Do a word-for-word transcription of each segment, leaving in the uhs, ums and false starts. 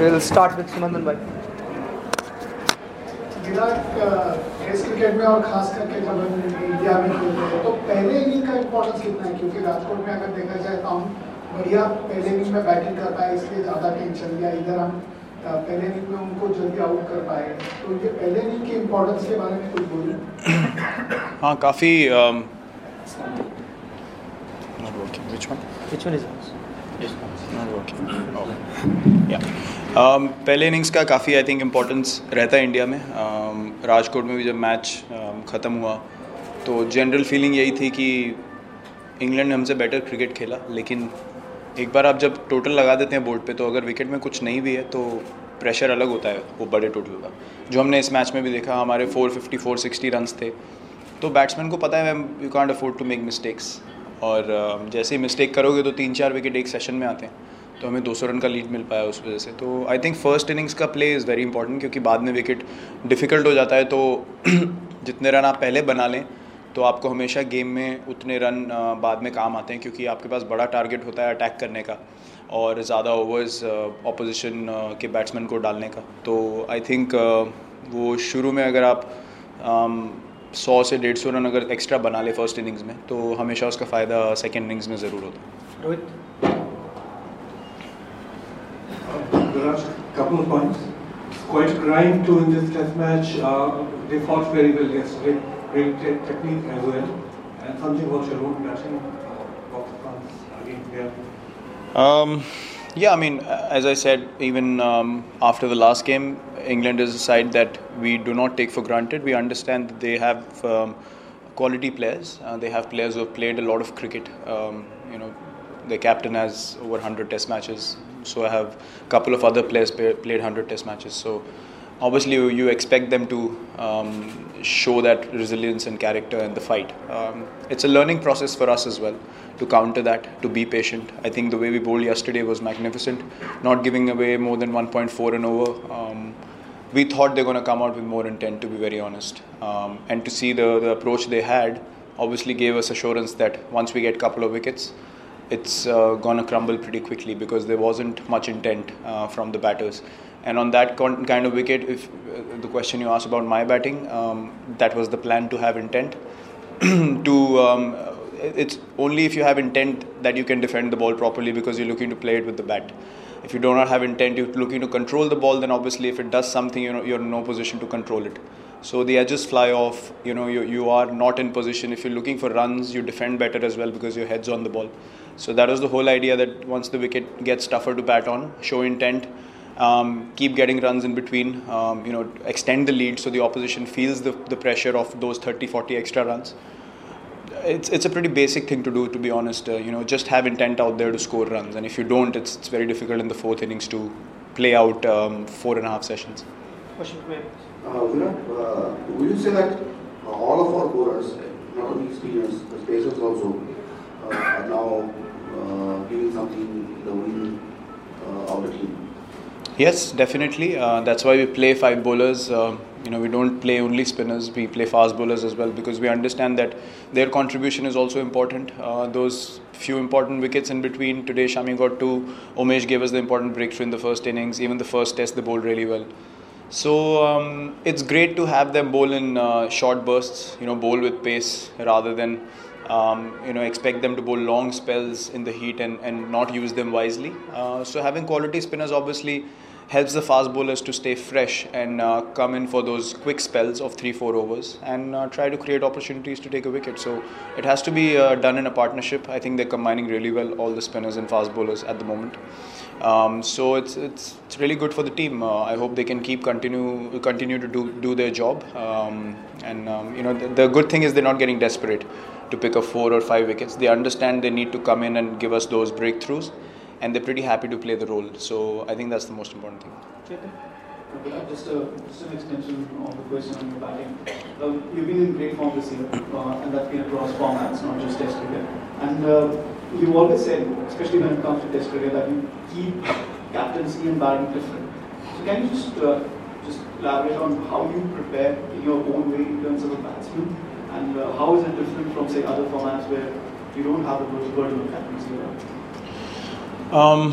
We'll start with Sumandan bhai. Virat test cricket में और खास करके जब हम इंडिया में खेलते हैं तो पहले इनिंग का इम्पोर्टेंस कितना है, क्योंकि राजकोट में अगर देखा जाए तो हम बढ़िया पहले इनिंग में बैटिंग कर पाए, इसलिए ज़्यादा टेंशन लिया, इधर हम पहले इनिंग में उनको जल्दी आउट कर पाए, तो ये पहले इनिंग की इम्पोर्टेंस के बारे में कुछ बोलिए। हाँ, काफ़ी Which one is yours? Um, पहले इनिंग्स का काफ़ी आई थिंक इम्पोर्टेंस रहता है इंडिया में. um, राजकोट में भी जब मैच um, ख़त्म हुआ तो जनरल फीलिंग यही थी कि इंग्लैंड ने हमसे बेटर क्रिकेट खेला, लेकिन एक बार आप जब टोटल लगा देते हैं बोर्ड पे तो अगर विकेट में कुछ नहीं भी है तो प्रेशर अलग होता है वो बड़े टोटल का, जो हमने इस मैच में भी देखा. हमारे four fifty four sixty runs थे, तो बैट्समैन को पता है you can't afford to make mistakes, और uh, जैसे ही मिस्टेक करोगे तो तीन चार विकेट एक सेशन में आते हैं, तो हमें दो सौ रन का लीड मिल पाया उस वजह से. तो आई थिंक फर्स्ट इनिंग्स का प्ले इज़ वेरी इंपॉर्टेंट, क्योंकि बाद में विकेट डिफ़िकल्ट हो जाता है, तो जितने रन आप पहले बना लें तो आपको हमेशा गेम में उतने रन बाद में काम आते हैं, क्योंकि आपके पास बड़ा टारगेट होता है अटैक करने का और ज़्यादा ओवर्स ऑपोजिशन के बैट्समैन को डालने का. तो आई थिंक वो शुरू में अगर आप सौ से डेढ़ सौ रन अगर एक्स्ट्रा बना ले फर्स्ट इनिंग्स में तो हमेशा उसका फ़ायदा सेकेंड इनिंग्स में ज़रूर होता है. Rohit. Viraj, couple of points. Quite a grind to in this test match. Uh, they fought very well yesterday. Great te- technique as well. And something about your own batting. Uh, of France again here. Um, yeah, I mean, as I said, even um, after the last game, England is a side that we do not take for granted. We understand that they have um, quality players. Uh, they have players who have played a lot of cricket. Um, you know, their captain has over one hundred test matches. So I have a couple of other players play, played one hundred test matches. So obviously you, you expect them to um, show that resilience and character in the fight. Um, it's a learning process for us as well to counter that, to be patient. I think the way we bowled yesterday was magnificent, not giving away more than one point four an over. Um, we thought they were going to come out with more intent, to be very honest. Um, and to see the, the approach they had obviously gave us assurance that once we get a couple of wickets, it's uh, going to crumble pretty quickly, because there wasn't much intent uh, from the batters. And on that con- kind of wicket, if uh, the question you asked about my batting, um, that was the plan, to have intent. to um, It's only if you have intent that you can defend the ball properly, because you're looking to play it with the bat. If you do not have intent, you're looking to control the ball, then obviously if it does something, you know, you're in no position to control it. So the edges fly off, you know, you, you are not in position. If you're looking for runs, you defend better as well, because your head's on the ball. So that was the whole idea, that once the wicket gets tougher to bat on, show intent, um, keep getting runs in between, um, you know, extend the lead so the opposition feels the, the pressure of those thirty, forty extra runs. It's it's a pretty basic thing to do, to be honest. Uh, you know, just have intent out there to score runs, and if you don't, it's it's very difficult in the fourth innings to play out um, four and a half sessions. Question for you. Uh, Virat, uh, would you say that uh, all of our bowlers, not only experienced, the spacers also, uh, are now uh, giving something in the win uh, of the team? Yes, definitely. Uh, that's why we play five bowlers. Uh, you know, we don't play only spinners. We play fast bowlers as well, because we understand that their contribution is also important. Uh, those few important wickets in between. Today, Shami got two. Umesh gave us the important breakthrough in the first innings. Even the first test, they bowled really well. So um, it's great to have them bowl in uh, short bursts. You know, bowl with pace rather than um, you know expect them to bowl long spells in the heat and, and not use them wisely. Uh, so having quality spinners obviously helps the fast bowlers to stay fresh and uh, come in for those quick spells of three, four overs and uh, try to create opportunities to take a wicket. So it has to be uh, done in a partnership. I think they're combining really well, all the spinners and fast bowlers at the moment. Um, so it's it's it's really good for the team. Uh, I hope they can keep continue continue to do do their job. Um, and um, you know the, the good thing is they're not getting desperate to pick up four or five wickets. They understand they need to come in and give us those breakthroughs, and they're pretty happy to play the role. So I think that's the most important thing. Just, a, just an extension of the question on your batting. Um, you've been in great form this year, uh, and that's been across formats, not just Test cricket. And uh, you've always said, especially when it comes to Test cricket, that you keep captaincy and batting different. So can you just uh, just elaborate on how you prepare in your own way in terms of a batsman, and uh, how is it different from, say, other formats where you don't have the burden of captaincy around? Um,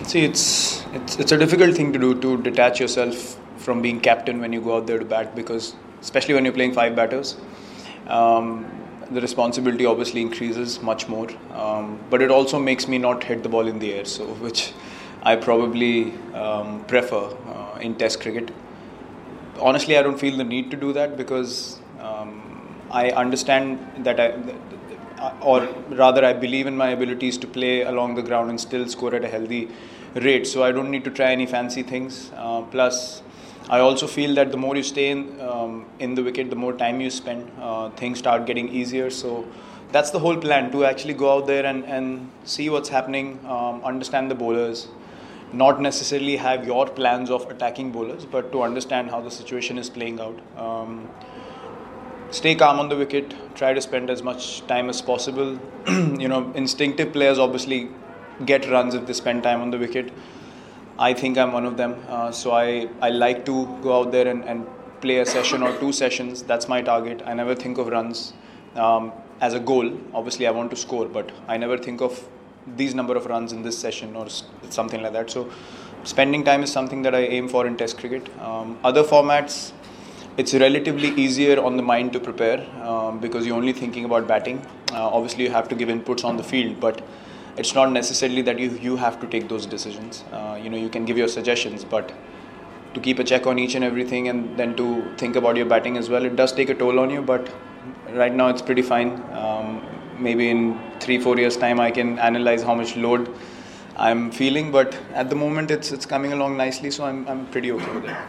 See, it's, it's it's a difficult thing to do, to detach yourself from being captain when you go out there to bat, because especially when you're playing five batters, um, the responsibility obviously increases much more. Um, but it also makes me not hit the ball in the air, so which I probably um, prefer uh, in Test cricket. Honestly, I don't feel the need to do that because um, I understand that I, or rather I believe in my abilities to play along the ground and still score at a healthy rate. So I don't need to try any fancy things. Uh, plus, I also feel that the more you stay in, um, in the wicket, the more time you spend, uh, things start getting easier. So that's the whole plan, to actually go out there and, and see what's happening, um, understand the bowlers. Not necessarily have your plans of attacking bowlers, but to understand how the situation is playing out. Um, stay calm on the wicket, try to spend as much time as possible. You know, instinctive players obviously get runs if they spend time on the wicket. I think I'm one of them. Uh, so I, I like to go out there and, and play a session or two sessions. That's my target. I never think of runs um, as a goal. Obviously, I want to score, but I never think of these number of runs in this session or something like that. So spending time is something that I aim for in Test cricket. Um, other formats, it's relatively easier on the mind to prepare um, because you're only thinking about batting. Uh, obviously, you have to give inputs on the field, but it's not necessarily that you, you have to take those decisions. Uh, you know, you can give your suggestions, but to keep a check on each and everything and then to think about your batting as well, it does take a toll on you, but right now it's pretty fine. Um, maybe in three, four years time I can analyze how much load I'm feeling, but at the moment it's it's coming along nicely, so I'm I'm pretty okay with it.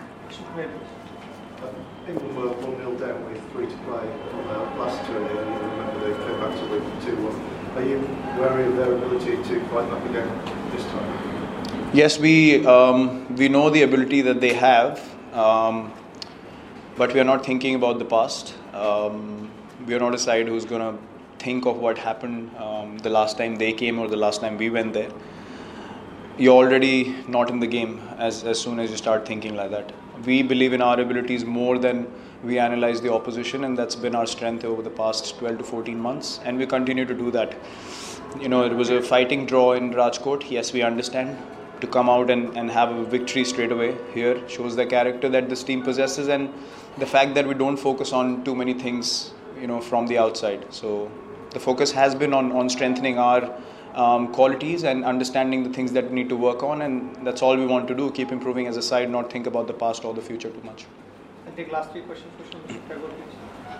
England were one nil down with three to play on uh, last tour, and you remember they came back to win two one. Are you wary of their ability to fight back again this time? Yes, we um, we know the ability that they have, um, but we are not thinking about the past. Um, we are not a side who's going to think of what happened um, the last time they came or the last time we went there. You're already not in the game as, as soon as you start thinking like that. We believe in our abilities more than we analyze the opposition, and that's been our strength over the past twelve to fourteen months, and we continue to do that. You know, it was a fighting draw in Rajkot. Yes, we understand. To come out and, and have a victory straight away here shows the character that this team possesses and the fact that we don't focus on too many things, you know, from the outside. So the focus has been on, on strengthening our um, qualities and understanding the things that we need to work on, and that's all we want to do, keep improving as a side, not think about the past or the future too much. I'll take last three questions. Question, Tagore, please.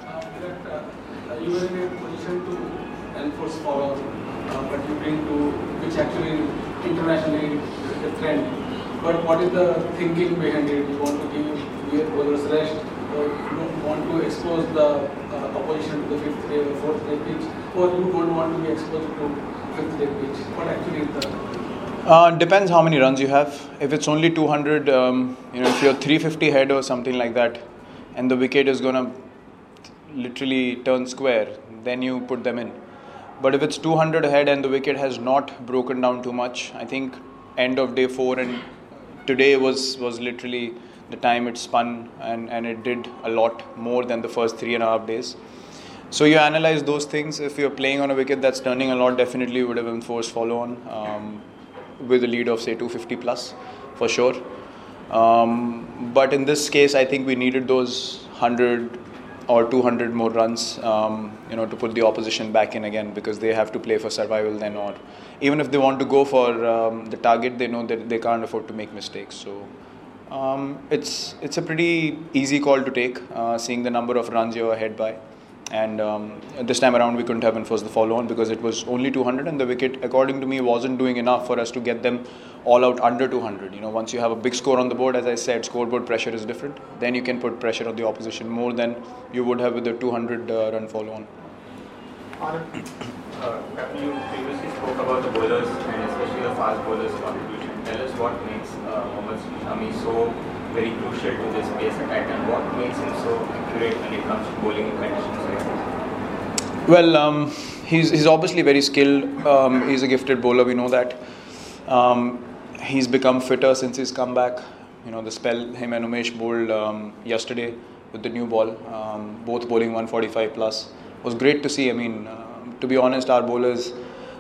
Uh, you were in a position to enforce follow, uh, but you bring to, which actually internationally is a trend. But what is the thinking behind it? You want to give your bowlers rest, or you don't want to expose the uh, opposition to the fifth day or fourth day pitch, or you don't want to be exposed to fifth day pitch? What actually is the... Uh, depends how many runs you have. If it's only two hundred, um, you know, if you're three fifty head or something like that, and the wicket is gonna literally turn square, then you put them in. But if it's two hundred ahead and the wicket has not broken down too much, I think end of day four and today was was literally the time it spun, and, and it did a lot more than the first three and a half days. So you analyze those things. If you're playing on a wicket that's turning a lot, definitely you would have enforced follow on um, with a lead of say two fifty plus for sure. Um, but in this case, I think we needed those one hundred or two hundred more runs, um, you know, to put the opposition back in again, because they have to play for survival then, or even if they want to go for um, the target, they know that they can't afford to make mistakes. So um, it's it's a pretty easy call to take, uh, seeing the number of runs you're ahead by. And um, this time around, we couldn't have enforced the follow-on because it was only two hundred, and the wicket, according to me, wasn't doing enough for us to get them all out under two hundred. You know, once you have a big score on the board, as I said, scoreboard pressure is different. Then you can put pressure on the opposition more than you would have with the two hundred uh, run follow-on. Anand? Uh, Captain, you previously spoke about the bowlers and especially the fast bowlers' contribution. Tell us what makes uh, Mohammad Shami so very crucial to this pace attack, and what makes him so accurate when it comes to bowling in conditions like this? Well, um, he's he's obviously very skilled. Um, he's a gifted bowler. We know that. Um, he's become fitter since he's come back. You know, the spell him and Umesh bowled um, yesterday with the new ball, um, both bowling one forty-five plus, was great to see. I mean, uh, to be honest, our bowlers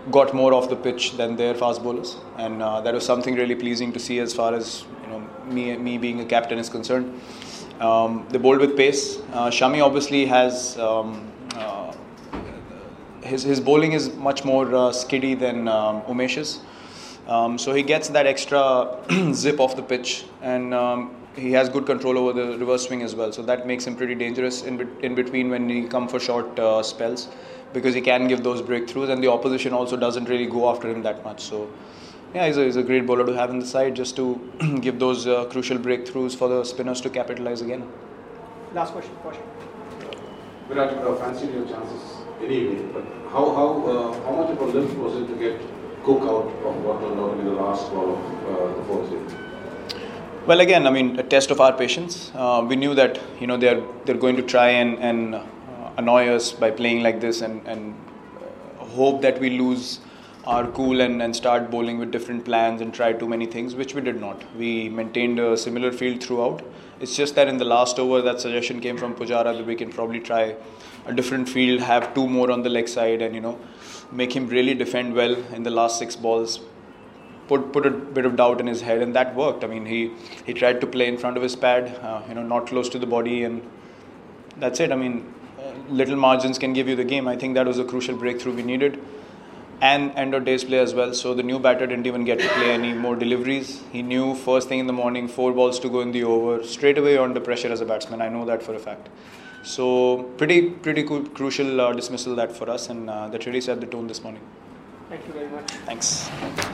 got more off the pitch than their fast bowlers, and uh, that was something really pleasing to see as far as you know me me being a captain is concerned. Um, they bowled with pace. Uh, Shami obviously has um, uh, his his bowling is much more uh, skiddy than um, Umesh's, um, so he gets that extra zip off the pitch, and um, he has good control over the reverse swing as well. So that makes him pretty dangerous in be- in between when he come for short uh, spells, because he can give those breakthroughs, and the opposition also doesn't really go after him that much. So yeah, he's a, he's a great bowler to have in the side, just to give those uh, crucial breakthroughs for the spinners to capitalize again. Last question, question. Virat, uh, fancied your chances anyway, but how how uh, how much of a lift was it to get Cook out of what turned out to be the last ball of uh, the fourth day? Well, again, I mean, a test of our patience. Uh, we knew that you know they're they're going to try and and uh, annoy us by playing like this, and and uh, hope that we lose our cool and, and start bowling with different plans and try too many things, which we did not. We maintained a similar field throughout. It's just that in the last over, that suggestion came from Pujara that we can probably try a different field, have two more on the leg side, and you know make him really defend well in the last six balls. Put put a bit of doubt in his head, and that worked. I mean, he he tried to play in front of his pad, uh, you know, not close to the body, and that's it. I mean, uh, little margins can give you the game. I think that was a crucial breakthrough we needed, and end of day's play as well. So the new batter didn't even get to play any more deliveries. He knew first thing in the morning, four balls to go in the over, straight away under pressure as a batsman. I know that for a fact. So pretty pretty cu- crucial uh, dismissal that for us, and uh, that really set the tone this morning. Thank you very much. Thanks.